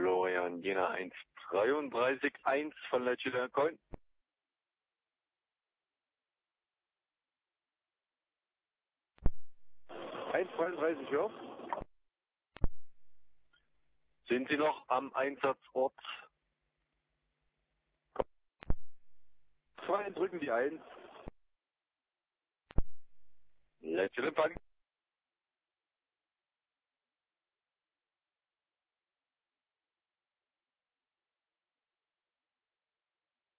Florian Jena 1,33,1 von Leitstelle Coin. 1,32, ja. Sind Sie noch am Einsatzort? 2, drücken die 1. Letzter Empfang.